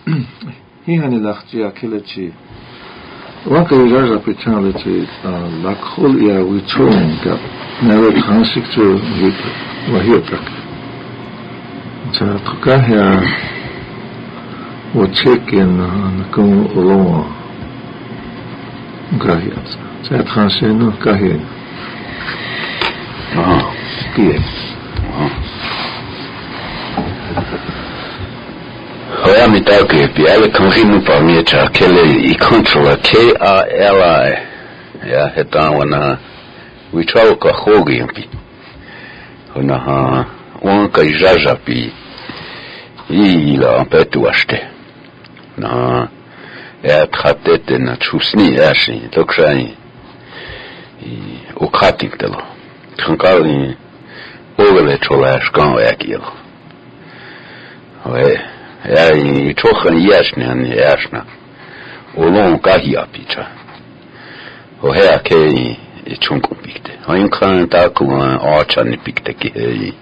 Hihani lachtia kilechi. Waka yaja pitalichi lakhol ya wichon ka never transik to wahiotak. Cha tukahya wo check-in na kung ulong gahiat. Cha transenu kahya. Kie. Hoya mitake piale kongimu pamiecha kele I controller KRLI ya heta wana wichao ka hogi yampi hona ha wanka ijaja pi ila ampetu ashte na ya tratete na chusni ashi dokshani ukating telo kankali ogele cholash kan yakilo hoye ja I trochen jasne jasna olon kahia picha o her ke I chunkum pikte han kan ta ku archan pikte ki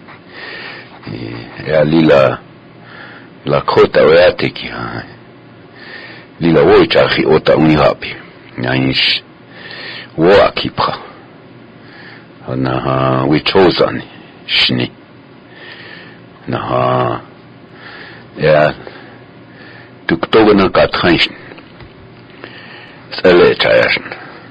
ja lila la kota oate ki lila woicha khi ota uni hapi naish wo akipra na we chozani shni na ja tuktogana katranchen sele chayasn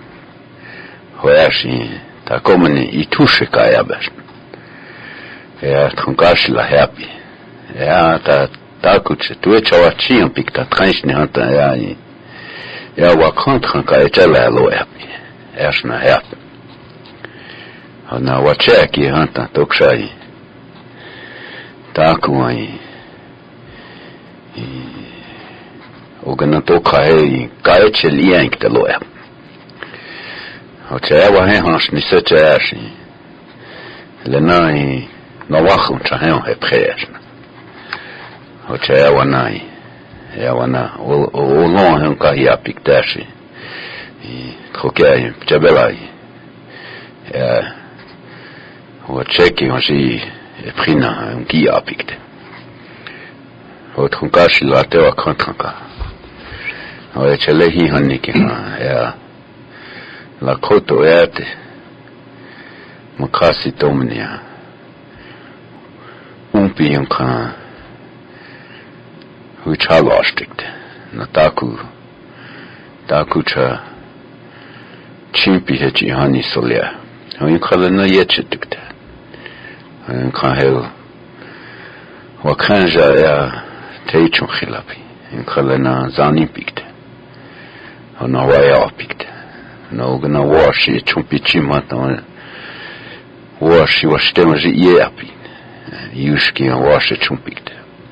hoyashi ta kommen I tusche kayabasn ja trunkashla happy ja ta kuche tu chawachi un pikta tranchen hanta ja wa kontran kayela lo happy erstna happy na wa cheki hanta tokshai ta kuai ogana to kai chel yank de loya o chawa he hans ni se chashi le nai no wachu chahen he presh o chawa nai ya wana o lon han kai apiktashi trokai chabelai ya o cheki onji prina un ki apikte o trunkashi la te wa kontranka o chelehi haniki ya la koto ete makasi tomnia umpi yanka uchalostikte na taku cha chimpi hechi hani solia o yankala na yechetikte o yankahel wakanja ya teichon khilapi yankala na zani pikte na waya pikte no gna washi chumpichi mata washi washtemaji yeapi yushki washi chumpikte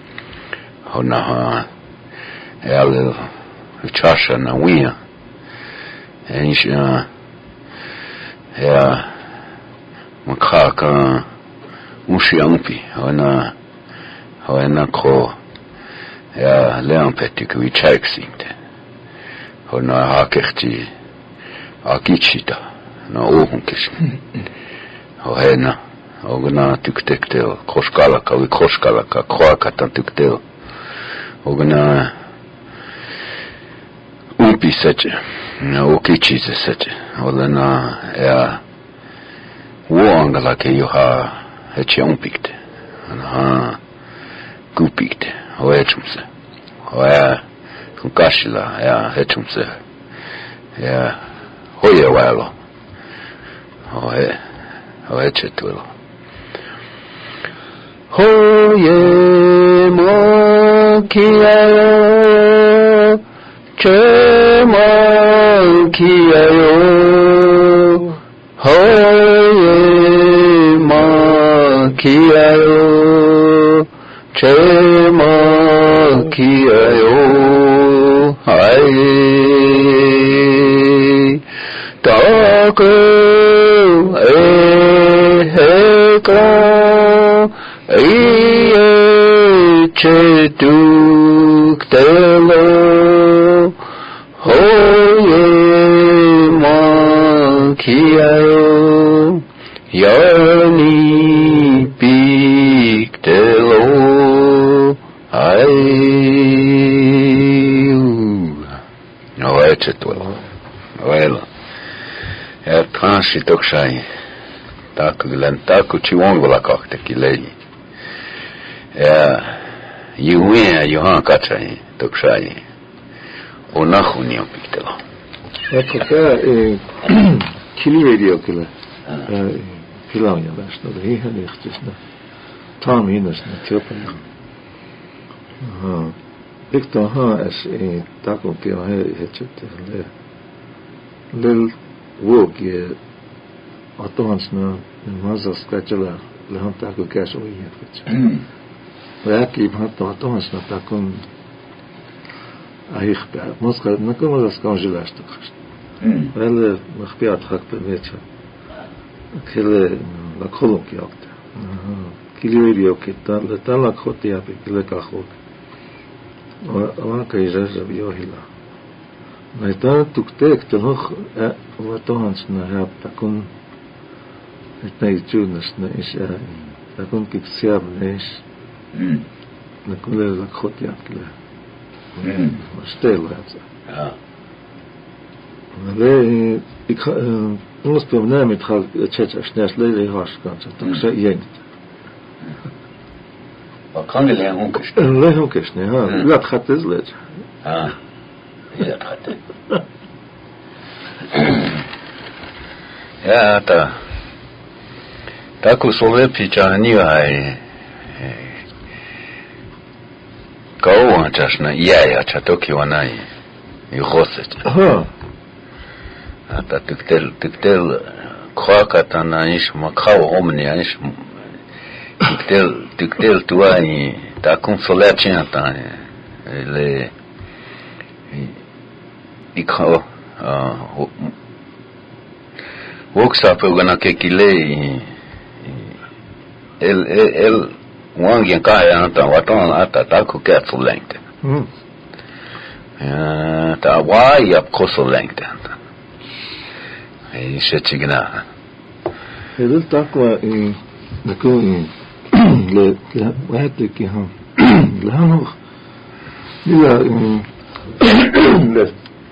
ona el chasha na wia ensha ya makaka mushiampi ona ko ya leampetik wichaksinte ona hakechti akichita na ohunkish o hena ogna tuktektel koskala ka kroaka tantuktel ogna umpi seche na okichize seche olena ya woangala ke yoha heche umpikte na kupikte o echumse o ya kashila ya hechumse ya hoye walo hoye chetwelo hoye mokiayo chemokiayo hoye mokiayo chemokiayo hai taku eheka chetuktelo hoye makiayo yani piktelo ai hecetwelo. Well, transi toksai. Taku gilan taku chiwongola kakte kilei. Yuwea yuhan kachai toksai. Onahuni opiktelo. Kaka kili radio kila. Pilauja läsnä. Ihan ihtisnä. Taam hinnasnä tilpana. Ikto haas takunki on hecette. Lel vuokie atohansna mazas kachela lehan taku käs oihet. Väki hatto atohansna takun ahihpa. Moska nakun mazas kanjilastu. Väl mkhpiat hakpe mecha. Kele la kolonki akta. Kilirio kita le tala khotia pe kele kahok. Wa kai jaja biohila. Naita tuktek toch wa tohans na hab takun etnai tunas na isha takun kiksiab nes. Nakun le la khotia kele. Stella. Le ik ons probleem met gaat chechas lele haskant tak se yen. Wat kan je honkes? Le honkes ne ha. Laat gaat het let. Ja, gaat het. Ja, ta ku sole picha ni ai. Kau chasna ya chatoki wanai. Yuhoset. Ata tiktel kwakatana ish makao omni ish tiktel tuai ta consolation ta le ikho workshop gana ke kile el wangi kaya anta waton ata ta ku katsulente ta wai ap kosolente Shechigna. Heel takwa nakun le wate ki ha. La nog. Ja le.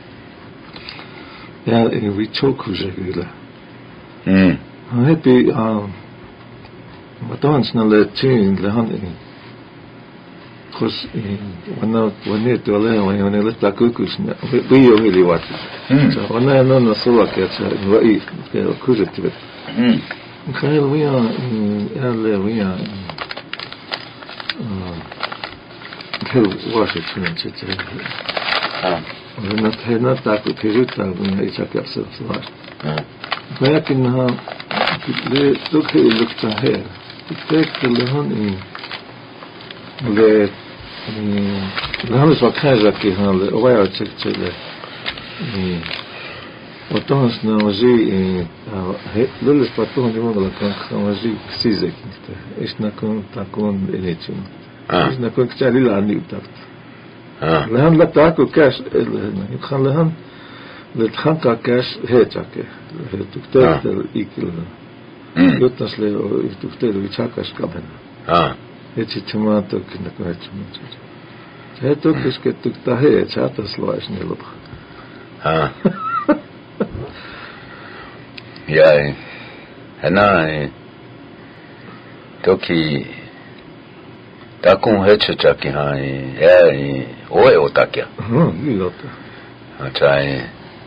Ja we choku zegula. Happy wat ons na le chin le han Kos wanneer het wel wanneer het takukus we yo heli wat. So wanneer no sola ketsa we kujet het. Khair we alle we heel was het net. We not taku kejuta we iets akers was. Lekinha le dokhe lukta her. Ik le han le Lahamis wakhaja ki han le oya chekchele otons na wazi lele patu han jimon la kan wazi size kinte isna kon takon elechun isna kon kchali la ani utat lahan la taku kash khan lahan le khanka kash hechake tuktel ikil yotas le tuktel vichakas kaben Echi tomato kina kwachmat. Heto kiske tukta he chata slash nilop. Ja. Hana toki takun hecha ki ha oe otakia. Lilota. Achai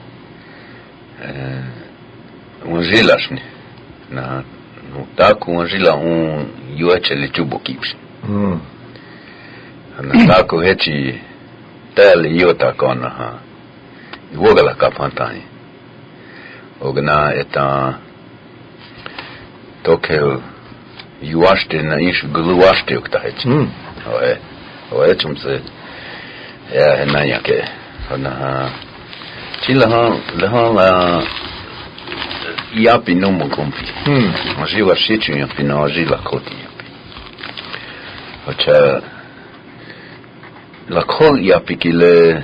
unjilashni na taku unjila yuachele chubo kips. Ana taku hechi tele yota kona ha. Iwogala kapantai. Ogna eta tokel yuashte na ish gluashte ukta hechi. Oe chumse ya henaya ke. Ana chilahan la yapi nomo kompi. Ajiwa shichu yapi na ajila koti yapi. Ocha la kol yapi ki le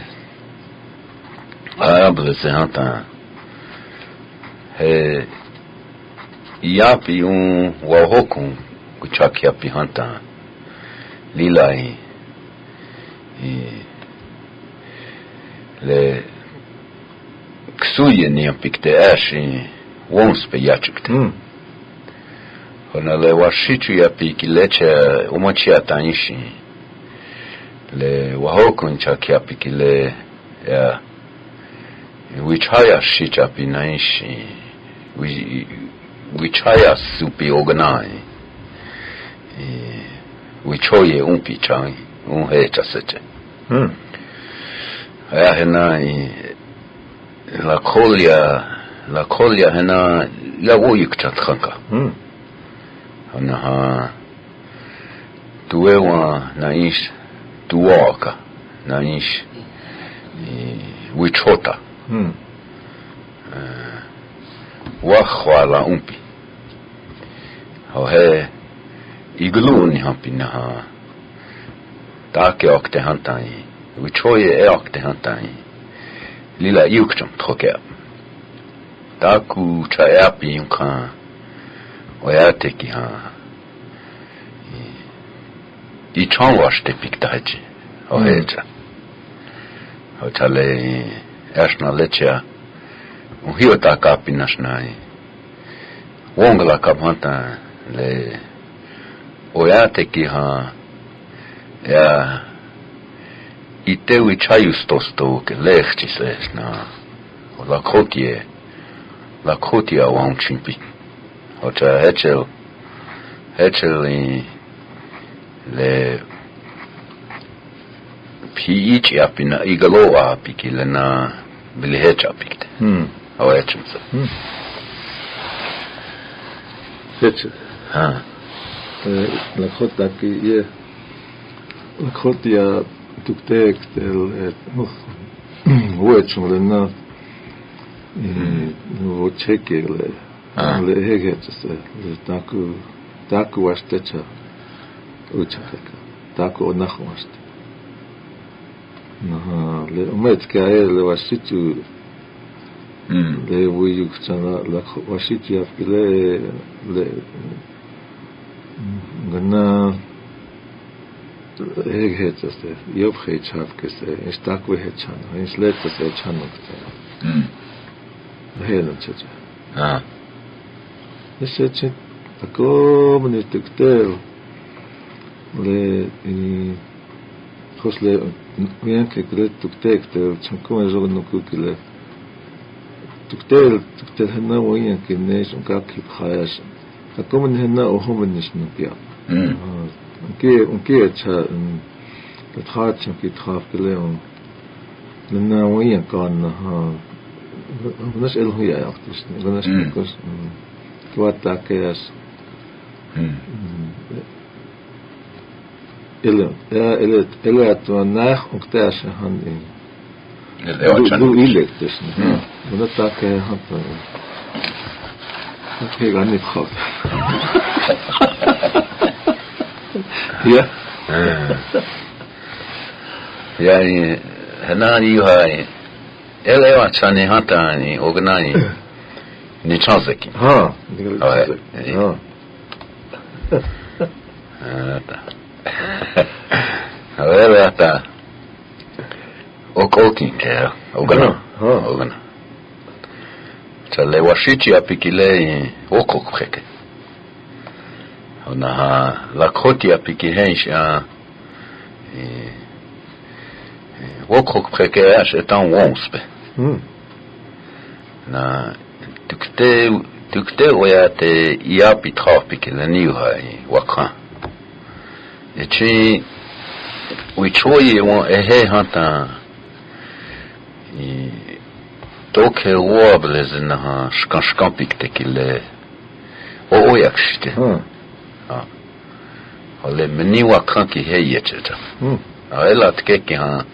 able se hanta he yapi wahokun kuchak yapi hanta lilai le sujen ja pikte äsi wonspe jachukte. Hona le washichu ja piki leche umachia tanishi. Le wahokun chakia piki le ja wichaya shicha pinaishi. Wichaya supi oganai. Wichoye umpi chai unhecha seche. Ja hena la kolia hena ya woyukchat khanka. Hana tuewa naish tuwaka naish wichota. Wahwala umpi. He igluni hampina take akte hantai wichoye akte hantai lila yukcham troke taku chayapi yunka oyate ki ha I chanwashte piktaji oheja hotale ashna lecha hiota kapinasnai wongla kapanta le oyate ki ha ja itewi chayustosto ke lechtis na la kotia wanchimpi ota hechel le piichi apina igaloa apikile na bilihecha apikte awechimsa hechel la kota ki ye la kotia tuktek del huechum na no chekele le hegetse le taku wastecha uchaka taku onachwaste na le umetke le wasitu le wuyukchana la wasitu afile le gana hegetse yob hechafkese istakwe hechana isletese chanokte helen chacha ese tako mnituktel le khosle bien que tuktek chanko jogno kukile tuktel hena woyen que nesh unkak khayas tako men hena ohom nishnu pia unke cha trat chanki traf geleon lena woyen kan ha نش إله يا أختي نش كوس كواتا كياس إلا توناخ وكتاش هندي دو إلكتش ونتا كي هنتا كي غني خاف يا يعني هنا يهاي Ele chani hatani ognani ni chanzeki. Ha. Ha. Avere ata okokin ke ogna. Ogna. Chale washichi apikile okok preke. Ona la koti apikihensha okok preke ash etan wonspe. Na tukte oyate iapi trafik le niuhai wakran echi wichoye won ehe hanta toke wobles na shkan pikte kile oyakshite ole meni wakran ki heyecheta ela tkeki ha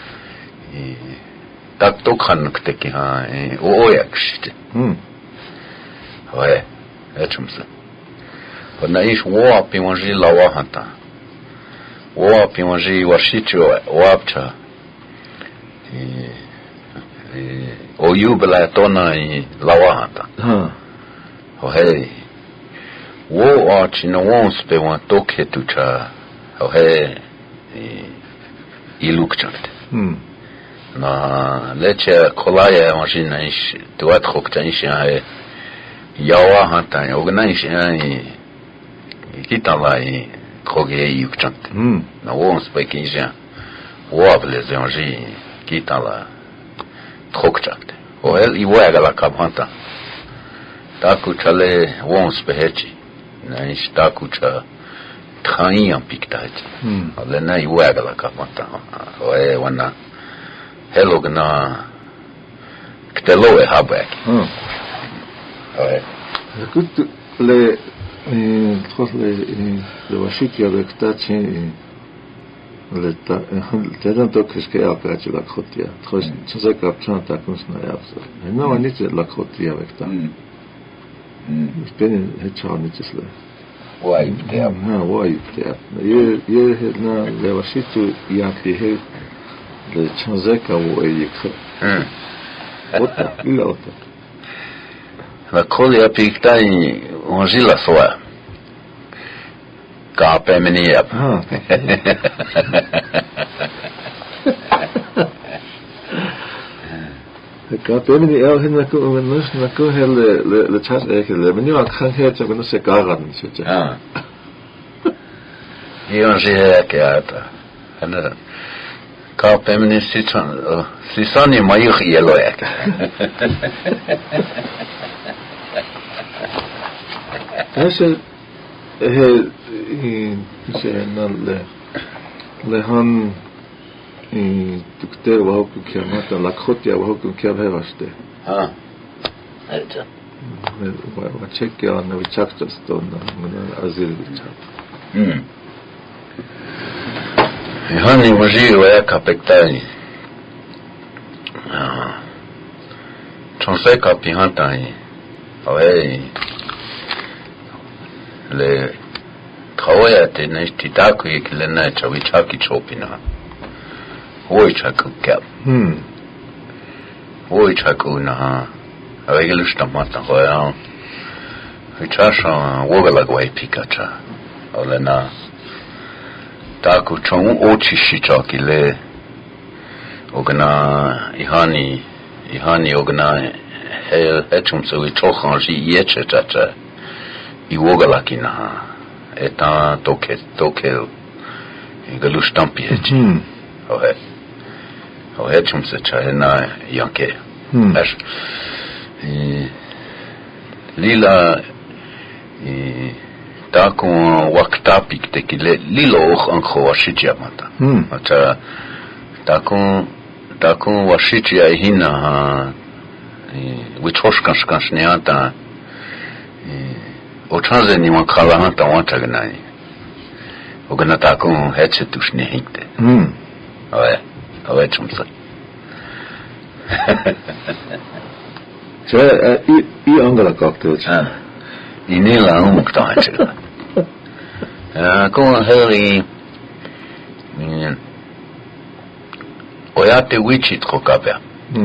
tak to khanukte ki ha oyakshite ouais echumsa ona ish wo pimonji lawa hanta wo pimonji washicho wapcha o yubla tona I lawa hanta hey wo achina wons pe wan toke tucha hey ilukchante na leche kolaya machine is tuat khokta is yawa hanta organize kitala khoge yukchant na won speaking ja wable zenji kitala khokchant oel iwaga la kabhanta taku chale won spehechi na is taku cha khaniam piktat ale na iwaga la kabhanta oe wana hello gna ktelo habak oe gut le le washiki avec tachi le ta t'as donc qu'est-ce qu'il y a après la crotia trop ça capture ta conscience ça non on est la crotia avec ta je peux ne pas ne pas le why there non why there ye na le washiki y a fait le chanzeka ou yek ota ila ota la colia pictai ongila soa ka pemeni ap ka pemeni el hinna ko nus na ko hel le chat ekele men yo kan het so no se garan so ja yo je ka ata ana ka pemeni sisani mai yelo ek Ese le han tukter wa ku kiamata la khotia wa ku kiave vaste alta wa chekia na vichakta stona na azil vichak hani waji wa kapektai chonse ka pihantai awe le kawaya te ne titaku ikile na chawichaki chopina hoi chaku kap hoi chaku na avegelu stamata hoya vichasha wogala gwai pikacha ole na taku chon ochi shichaki le ogna ihani ogna hechum so vichokhanji yeche chacha iwogala kina eta toke galustam pieci ohe chumse chana yanke ash lila ta kon waktapik te kile lilo och an khowashitia mata acha ta kon washitia hina wichoshkan shneata o chanze ni man khala hanta wanta gnai o gna ta kon hetse tushne hinte awe chumsa so i angala cocktail inela umukta kon heri oyate wichi trokabe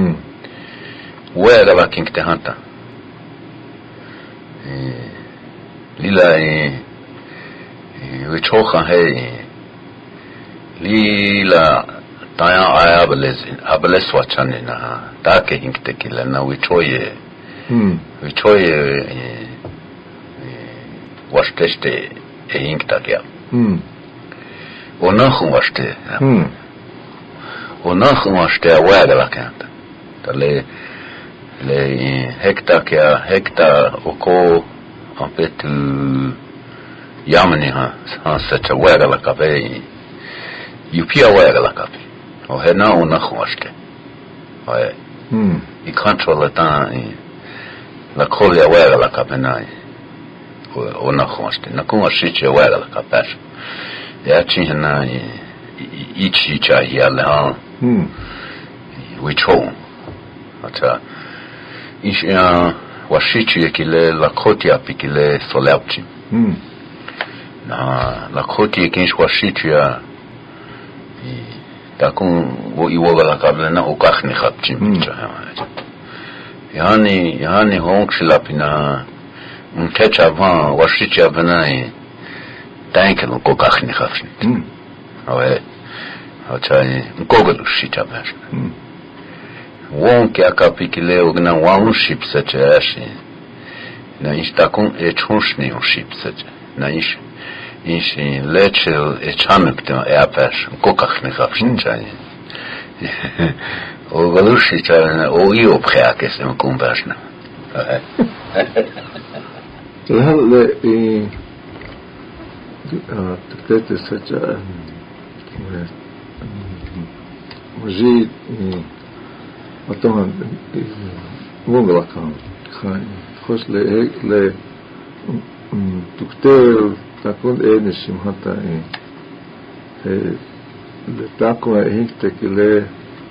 wera la kinkte hanta lila wichocha hey lila taya ables wachane na take hinkte kila na wichoye washteste hinkta kya onachum washte wera la kanta tale le hekta oko en fait yamani such a wera la kape yupia wera la kape o hena ona khwashke ouais il contrôle le temps la colia wera la kape na ona khwashke na kuma shiche wera la kape ya china ichi cha ya la wicho ata isha washichi kile la kotia pikile solepchi na la kotia kinsh washichi ya takun wo iwoga la kabla na ukakhni khapchi yani honkshilapina untecha van washichi abnai tanken ko kakhni khapchi awe acha ngogolu shicha bash wonke akapikile ogna waun shipsache ashi na istakun echonshni on shipsache na ish lechel echanukte apash kokakhne khafshinchani o galushi chana o io pkhakes em kumbashna هلا تكتت سجى وجيت وطبعا مغلق كان خوش ل دكتور تكون إنشيم حتى لتكون هيك ل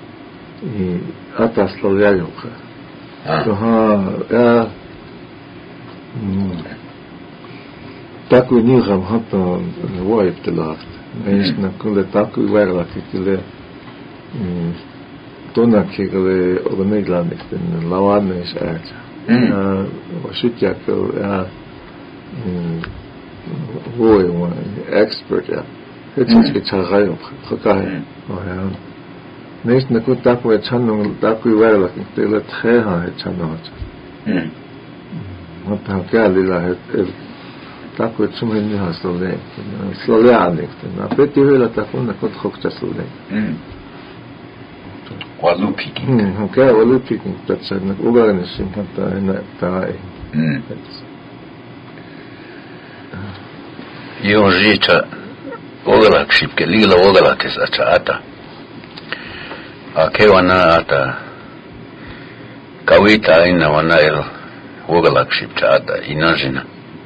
أتصل يومك ها такой нигам хата воев телахт. Конечно, когда такой вайрла кикиле тона кикиле огнегланик тен лавадный шаача. Вошитя кел воев эксперт я. Это чагаю хакай. Конечно, когда такой чаннон такой вайрла кикиле тхэха чаннон. Вот так я такой чумный хасле, славяник, на пятивела такой на кот хокча славяник. Валупики. Окей, валупики, тача на угарный симпата на тай. Его жича огалак шипке, лила огалак из ачаата. А кевана ата кавита ина ванайл огалак шипчаата инажина.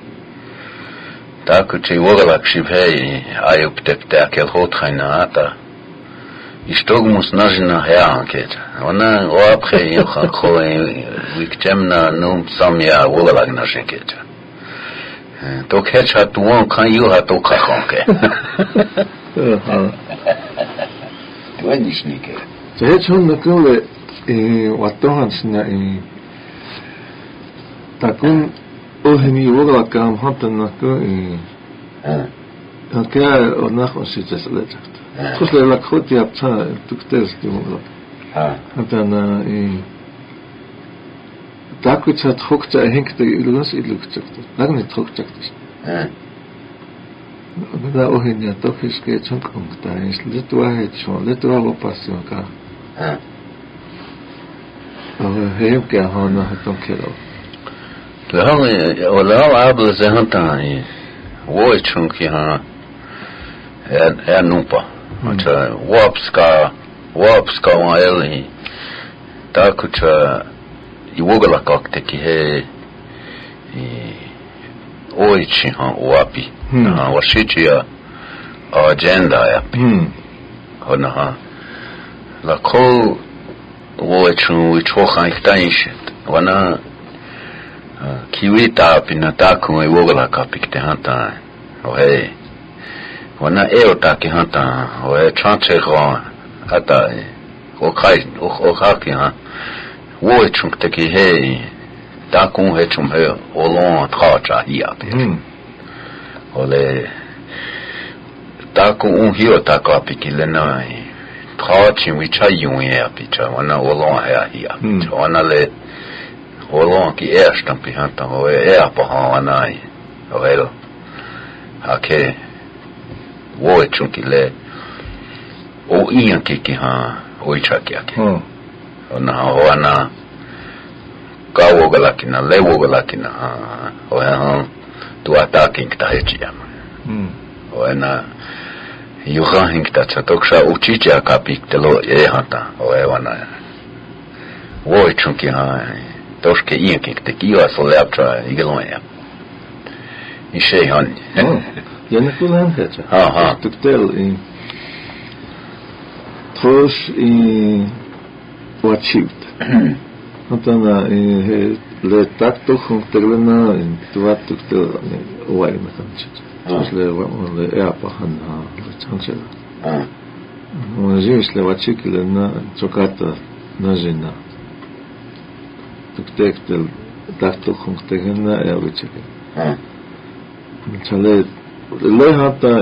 Так че огалак шипхей аюптепте акел хотхайнаата. Истогмус нажина хеанкет. Вана оапхей юхан хой викчемна нум самя огалак нажинкет. То кеча туон kan юха то кахонке. Ванишнике. Це чон наколе ватохансна такун ohemi ogalakam hatan nako okay onach ositses lechakt khusle la khoti apta tuktes dimogla hatana takuchat khokcha henkte ilus ilukchakt nagni khokchakt da ohenia tofiske chonkomta is litwa hechon litwa opasyoka heyke hana haton kelo ولا عبد زهن تاني ويشونكي ها نوبا وابسكا وائلي تاكوچا يوغلا كاكتكي هي ويشي ها وابي وشيچيا اجندا يا هنا لا كو ويشون ويچوخان يختايشت وانا kiwita pina taku e wogala kapikte hanta ohe wana eota ki hanta ohe chanche ro ata o kai o haki ha wo chungte ki he taku he chum he olon tracha hia pe ole taku un hio taku apikile na trachi wicha yun ya picha wana olon hia wana le olon ki erstampi hanta o eapaha anai o elo hake wo chunki le o ian ki ha o ichaki ake ona o ana kawo galakina lewo galakina o ha tu ataking ta hechia o ana yuha hinkta chatoksha uchicha kapik telo hanta o ewana wo chunki ha Toshke inkik te kiwa soleaptra igelonia. Ishe han. Jenne kulan hecha. Tuktel in Tosh in Wachit. Antana le takto khunterlena in tuat tuktel wai mekanchit. Tosh le eapa han le chanchela. Onjis le wachikle na chokata najina. Tuktektel takto khuntegena evichike. Chale le hata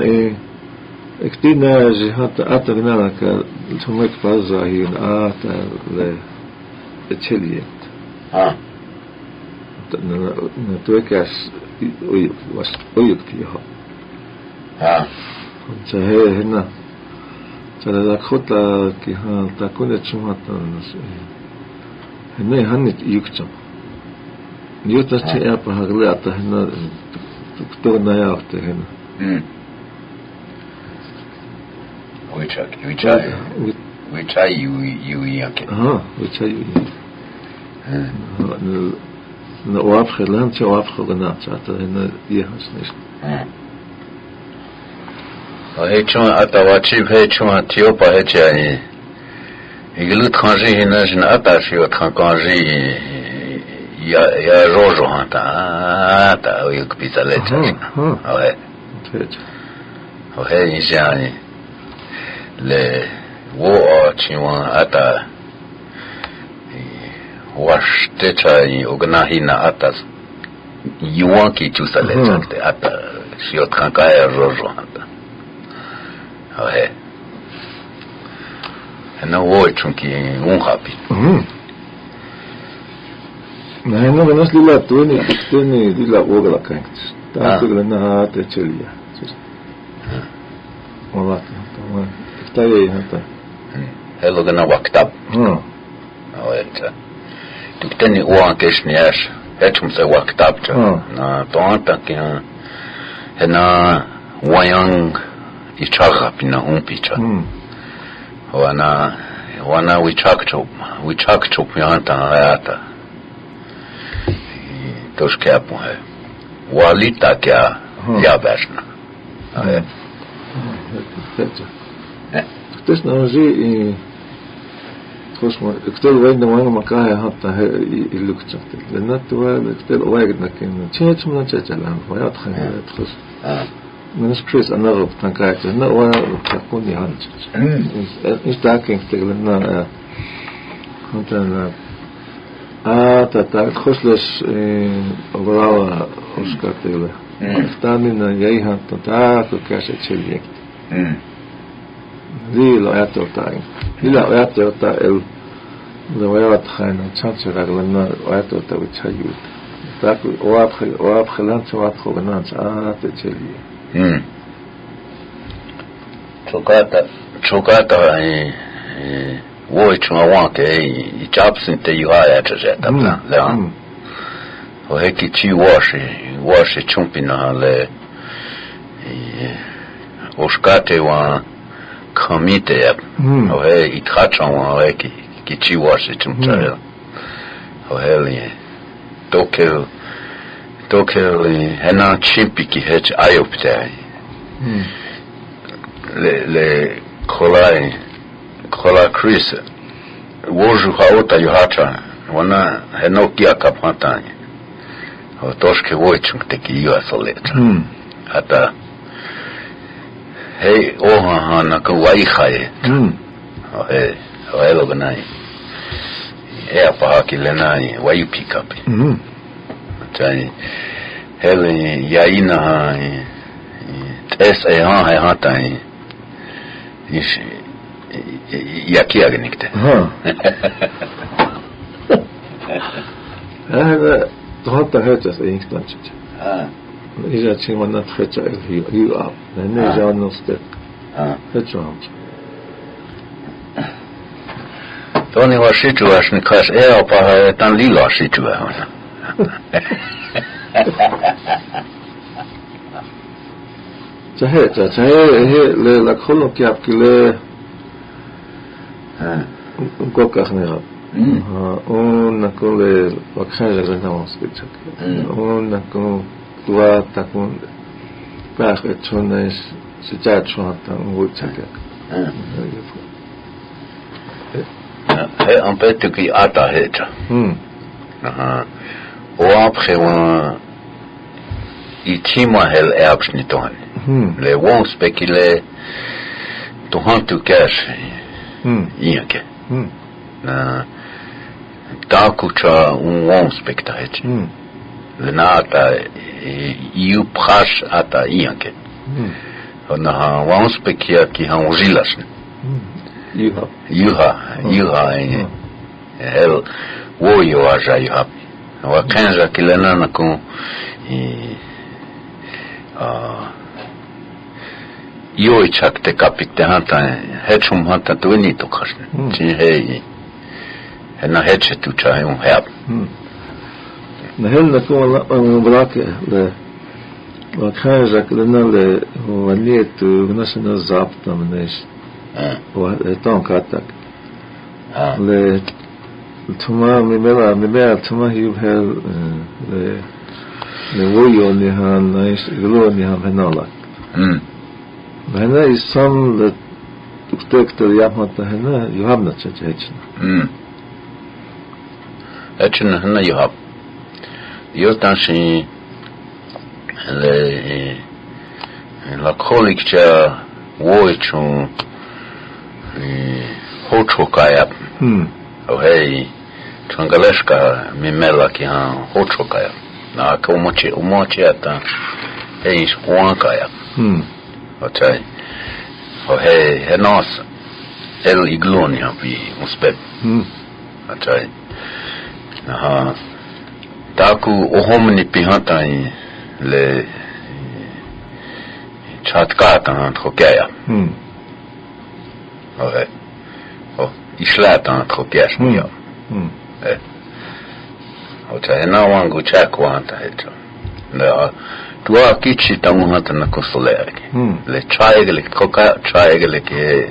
ektina je hata atagna ka chumek paza hin ata le echeliet na tuekas uyukti ha chahe hena chala la khota ki ha ta kune chumata hena hanit yukcham yukta che apa hagle ata hena to na yachte hena which are you yake which are you na wap khalan che wap khogna chata hena yehas nicht Hey chon atawachi hey chon tiopa hey chani iglu tkhanje hina jin atashi wa tkhanje ya rojo hanta ta uyuk pisale chani ouais ouais injani le wo chiwan ata washte chai ognahina atas yuan ki chusale chante ata shiot khankaya rojo hanta ouais na wo chunki un happy na no menos lila tuni lila ogla kanks ta tuglena te chelia wala ta tayi hata hello gana waktab ouais tukteni uan keshniash hechum se waktab na tonta ki na wayang ichaga pina umpicha wana wichakcho pianta ata toshke apo hai walita kya ya bashna ouais Ktoś nałoży kosmo kto wejdzie na makaja hatta i lukczate lana to kto wejdzie na kin ciężko na czechalan wajat khaya tkhos من سبريس أنا رب تنكايت أنا وتكوني هانش إيش تاكين تقولنا هنتنا تخصلش أبراوا أشكاتيله اختامنا جايها تتاكل كاشة شليك ليه لا يتوتاين لا يتوتاين لو يتخينا تشانش رجلنا ويتوتا وتشيود تاكل وابخلان سوات خوغنان تشليه chokata wo chuma wanke I chapsin te yuaya cheta plan le o heki chi washi chumpina le oskate wa komite o he ithacha wa heki ki chi washi chumcha o heli Tokeli hena chimpi ki hech ayoptai le kola Chris woju haota yuhacha wana henokia kapantani o toshke woichung teki yua soleta hata hey oha hana ka waihaye o he loganai apa hakilenai wayu pick up tani hele yaina es hai hatai is yakiagnikte هذا تحط هاتس إنستانش إذا تشيما نتفتش هي أب لأنه جاء نصدق فتش همش توني واشيتو واش نكاش أبا تان ليلا شيتو هنا هي لكل كياب كله كوكاخنيها ونكون وكخير زنا مسكتك ونكون توا تكون باخت شونش سجاد شوتا وچك هي un peu tu qui ata hecha o après itima hel erbschniton le won specule to hunt to cash iake na takucha won spectacle le nata you prash ata iake na won spekia ki han ujilas yuha el woyo aja yuhap wa kanza kilana na ku yoi chak te kapik te hanta hechum hanta tuini to khashne chi he na heche tu cha un hab na hel na ku blake le wa kanza kilana le wali tu nasna zapta mnesh wa ton katak le tuma mimela tuma hiu hel le woyo ni han nice glo ni han hanala hana is some that tuktekter yamata hana you have not such hechna hechna hana you have yo tanshi le la kolikcha woichu hochokaya hey Trangaleshka mimela ki han hochokaya na ka umochi ata hey swankaya okay hey nos el iglonia bi uspeb okay taku ohomni pihata le chatkata han trokaya okay islata trokesh mio okay na wangu chakwanta hecho na tua kichi tamuhata na kosolerki le triangle koka triangle ke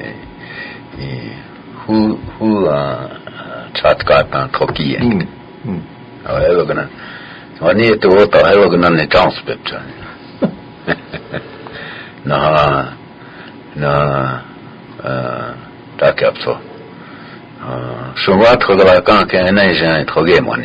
hu chatkata trokia elo gana wani to ota elo gana ne transpect na takapso Shumat khola kan ke na jan troge moni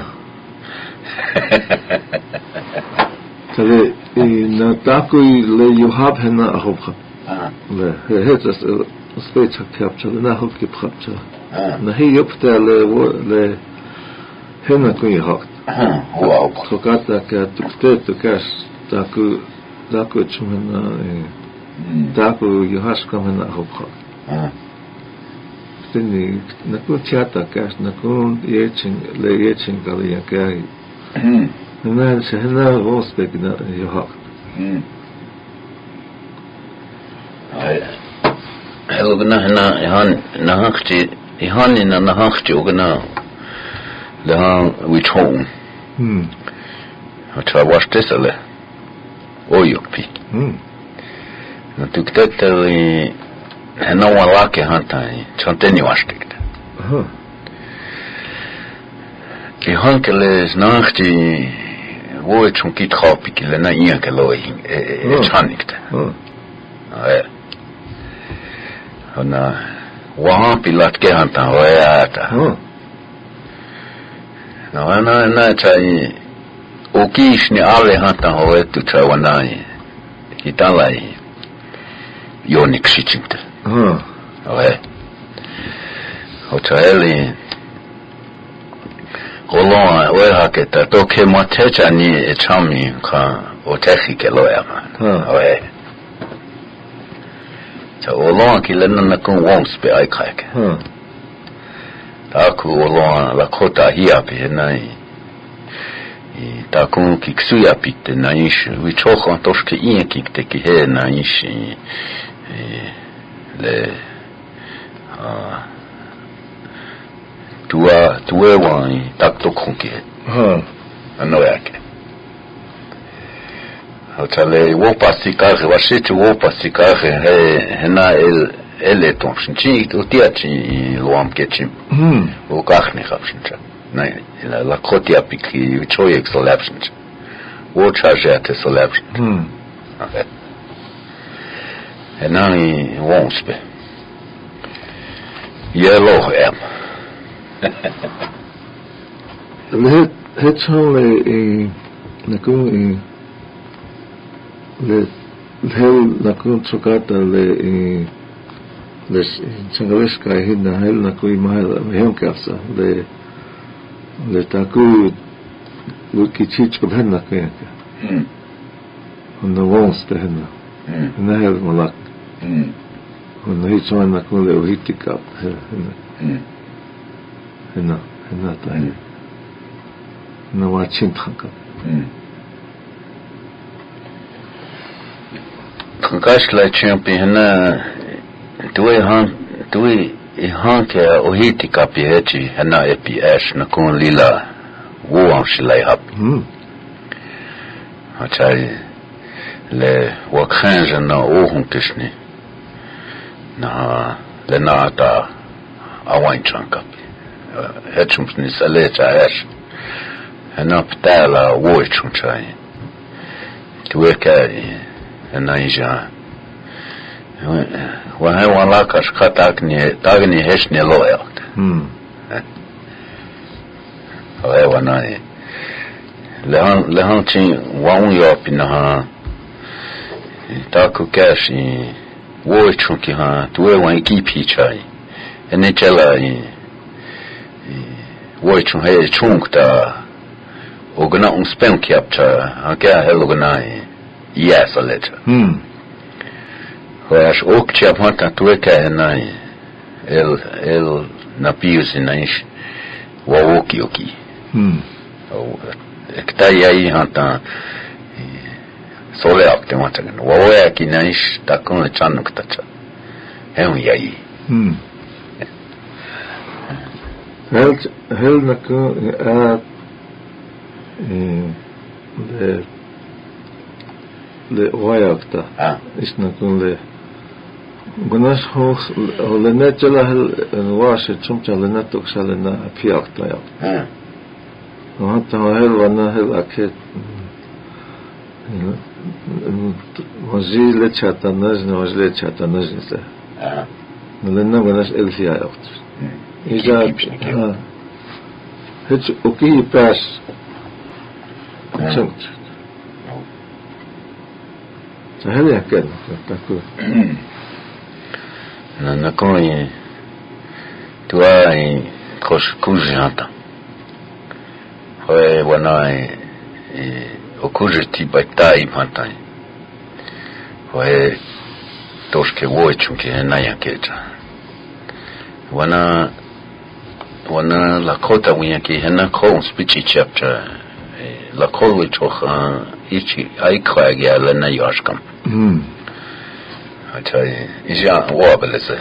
tale na takui le you have hena ahokha le hetas space capture na hokki capture na he yopta le hena kun hok wow kokata ka tukte tukas taku chumena taku you has come na ahokha Tini naku chata kas naku yechin kali yakai. Na shahna rospek na yohak. Hello gna ihan nahakti ihan ina nahakti ogna da which home. Atra washtesale. Oyokpi. Na tukteteli hena walake hanta chanteni washtikta ki hankele znachti wo chunki tropik le na ia keloi chanikta ona wa pilat ke hanta hoyata na chai okishni ale hanta hoetu chawanai kitalai yonik shichinta ouais hotel Rolon ouais haketa toke matecha ni echami ka otehi keloya ouais ta Rolon kilena na kun wons be ai kake ta ku Rolon la kota hia be nai ta kun kiksuya pitte naish wi chokon toshke in kikte ki he naish le tua wani takto konke ano yake hotale wo pasikare washiti wo pasikare hena ele ton chinchi utiachi loam ketchim wo kakhni khapshincha nay la khotia pikri choy exolapshin wo charge solapshin okay Enani wonspe. Yellow am. Het le nakun le hel nakun chokata le changaveska hina hel nakui mahal hem kapsa le taku wiki chich kodhana kaya. On wonspe hina. Na hel malak. On he joined nakun le hitikap. هنا طيب نواتشين تخنكا خنكاش لا تشامبي هنا توي هانكا اوهيتي كابي هتي هنا ابي اش نكون ليلا وانش لا ياب هتاي ل وكخنجنا اوهم تشني نا لنا تا اوين چانكا هتشمس نساليتا اش هنا بتالا وويتشون شاي تويكا هنا يجا وهي ولاكش تاغني هشني لوياك وهي وناي لهان تين وان يوبينها تاكو كاشي وويتشون كي ها توي وان كيبي شاي اني تلا وويتشون هي چونك تا وغنا سبن كيابتا هكا هلوغنا ياسلت وياش اوكتشاب هانتا تويكا هناي ال نابيوس هنايش ووكي اوكي اكتاي اي هانتا سولي اكتي ماتاغن ووياكي نايش تاكون لچانوك تاچا هون ياي هل نكون ل وياكتا إيش نكون ل قناش هو لنتجلا هل واش تشمت لنتوك شلنا فياكتا يا وحتى هل وانا هل أكيد وزي لتشاتا نجن وزي لتشاتا نجن سه لنا قناش الفيا ياكتا إذا هتش أوكي باس تشمت هل يحكي تقول نكون تواي خوش كوجانتا هو وانا وكوجتي بايتاي مانتاي هو توشكي وويتشونكي هنايا كيتا وانا لاكوتا وينكي هنا كون سبيتشي تشابتا لاكول ويتشوخا ichi ai kwagia la na yoshkam achai ija wabele se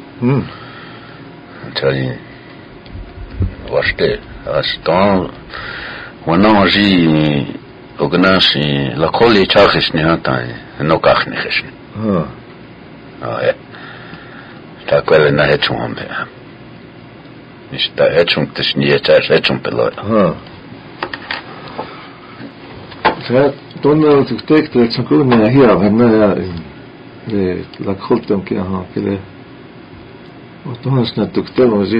achai washte aston wana ji ognashi la koli chakhish ni hata no kakhni khish ya ta kwele na hechum ambe nishta hechum tishniye ta hechum pelo Tunnen tyckte att som kunde här henne la koltom ki aha kile och då hans när tyckte возит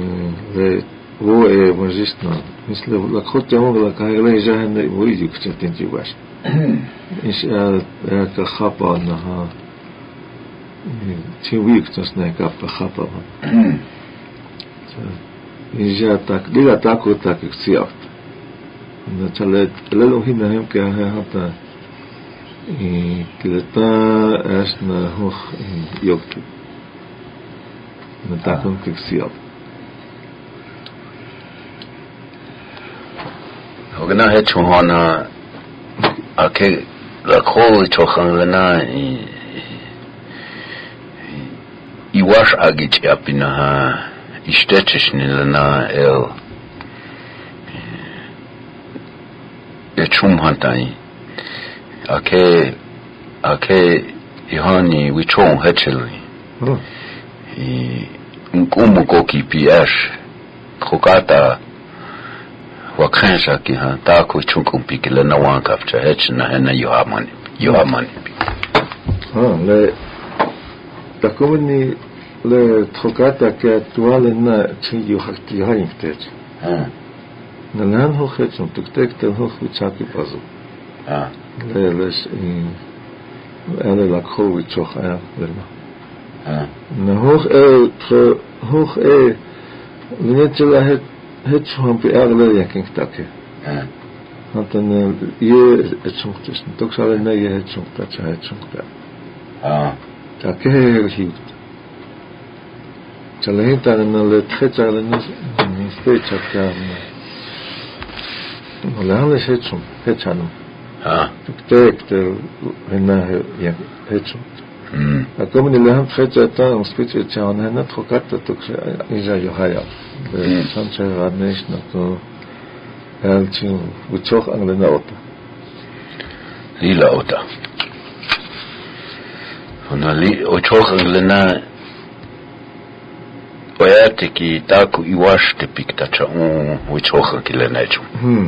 वो возит на если la koltom la кайла же henne выйдет к тенти ваш иш как хапа на ха человек то сна капа хапа и же так лила так вот так их сиат نتشلت للو هنا هم كها حتى كلتا أشنا هو يوكي نتاكم كسياب وقنا هيتشو هنا أكيد لكل تخن لنا يواش أجيت أبينها يشتتشني لنا chum hantai ake ihani wichon hecheli nkumu koki ps khokata wakhansha ki ha ta ko chunkum pikile na wanka fcha hechna hena yohamani le takomni le khokata ke tuale na chi yohakti haintet نلان هو خدشم تكتك هو خدشاكي بازو ليش أنا لك هو ويتشوخ لنا نهوخ هوخ لنتلا هتشوهم بأغلى يكين تاكي هاتن هتشوم تشن تكسر لنا هتشوم تاكي هتشوم تاكي هيك تلاهين تانا لتخيت على الناس speechakkaan. Olen hetsum, hetsanum. Tektel enää hetsum. Akomini lähem hetsataan speechakkaan hän trokatatuksi isä jo haja. Sanserat neisna to ältin utsoh anglena ota. Lila ota. Ona li utsoh anglena Oiateki taku iwaste piktacha wichoka kilenecho.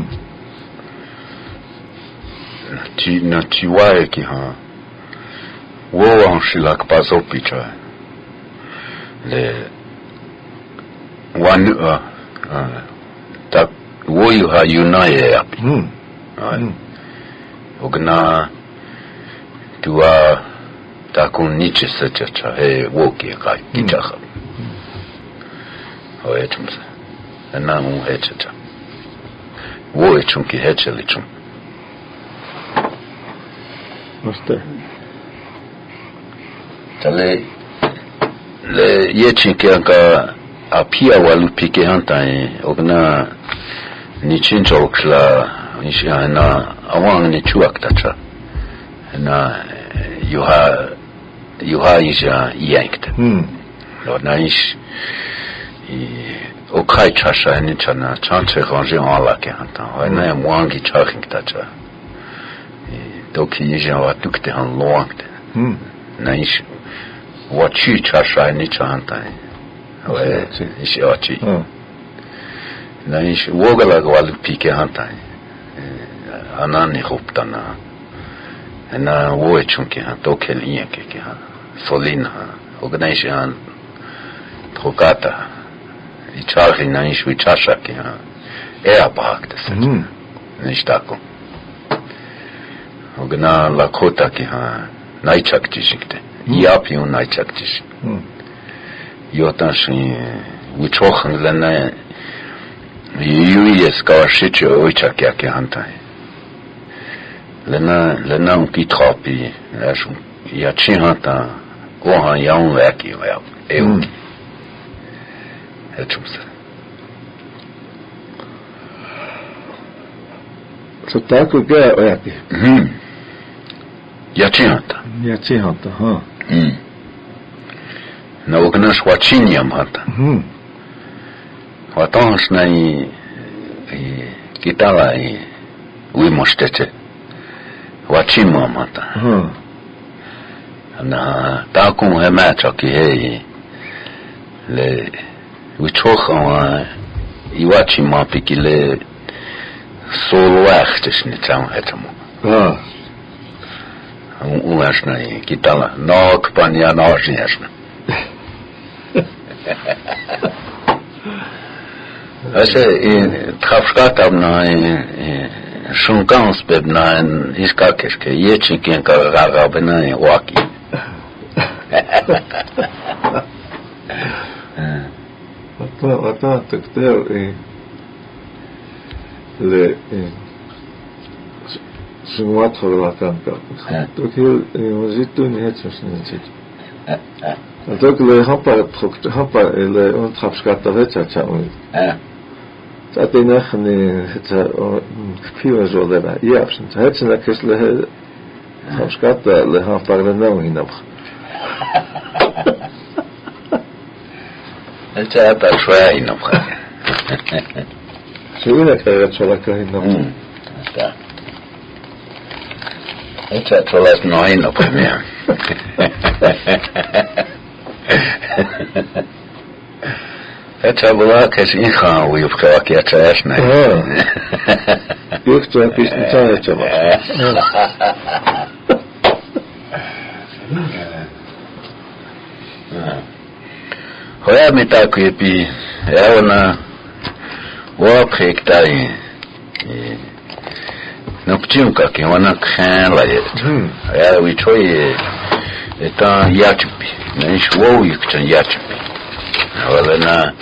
Na chiwae ki ha. Wo anshilak pasopicha. Le one tak wo yu ha yunaye api. Ogna tua takun niche secha he wo ki ka kichaha. Hoechumse. Ena mu hecheta. Wo echum ki hechelichum. Noste. Tale le yechin ke anka apia walu pike hantai ogna ni chinjo kla nisha na awang ni chuak tacha. Na yuha ija yanked. Lo na ish au kai chasha ni chana chanche ranger en la ke hanta na mwangi chaching tacha doki yija wa tukte han loangte na ish wa chi chasha ni chanta wa ish achi na ish wogala gwalu pike hanta anani hoptana na wo chunke han dokel yeke ke ha solina organization trokata Ichari na ish wichasha ki ha bakte set nish tako ogna lakota ki ha naichak tishikte yapi un naichak tish yotan shi wichokhan lana yuyes kawashicho oichak ya ki hantai lana un kitrapi ya chi hanta ohan yaun laki wa euki Hechumse. So taku ge oyapi. Yachihanta. Yachihanta, ha. Na ognash wachinyam hanta. Watons na kitala wimoshteche. Wachimam hanta. Na taku hemacha ki hei le Wichocha iwachi mapiki le solo achtes ni tsam hetamu. Unashna kitala nok panya nojniashna. Ase trafskatam na shunkans bebna iskakeske yechiken ka gagabena waki. Ata tektel le sumwat horlakanka. Tokil mozitu ni hetsosnit. Tokil hapa le on trapskata hetsa Tatena ni hetsa kiwa zolera. Yapsin. Hetsa kisle trapskata le hapa le naw Esa ta shwa inopra. Segura que era sola que no. Está. Esa todas no hay no primero. Esa bola que sin khan we ukwa que atrás na. Eu estou aqui sentado chama. Hoya mitaku yepi yaona wa prektai nopchimka ke wana khan la ye ya we choye eta yachupi na shwo yikchan yachupi wala na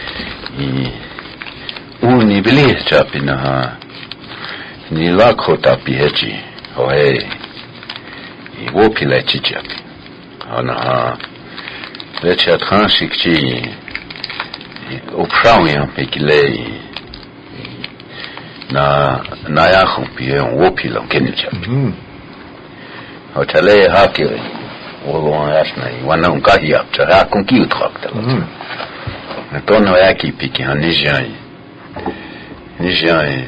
uni bili chapi na ha ni lakho tapi hechi hoye wo pila chichapi ana Lechat khanshikchi opção yang pekile na ya không pie wo pilon kencha o tale hake o lo asna I wana un kahia cha ha con ki utrakta na tono ya ki piki han ni jai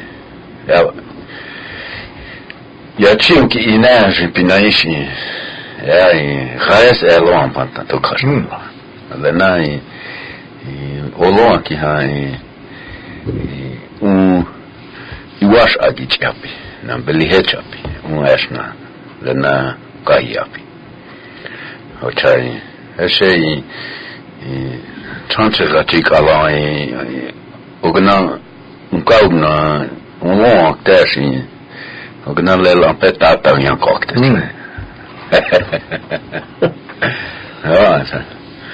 ya chiu ki inage pinaishi ya khayes elon panta to khashna lena olo ki ha iwash agi chapi na belihe chapi asna lena kahiapi o chai ese chance gatik ala ogna unkauna olo tashi ogna lela petata yan kokte ja sa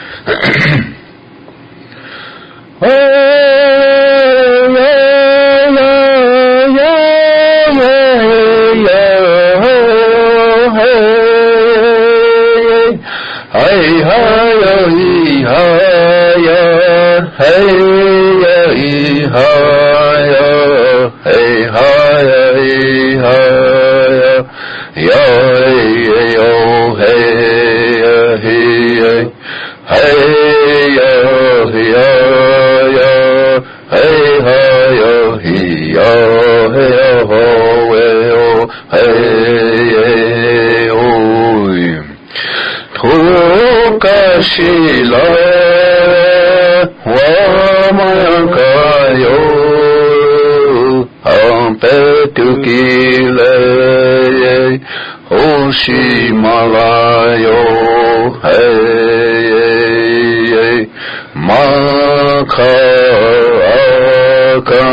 Shila wa makayo ampetukile oshimalayo hey makaka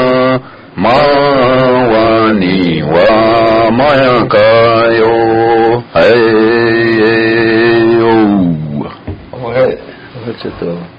mawani wa makayo hey Це то.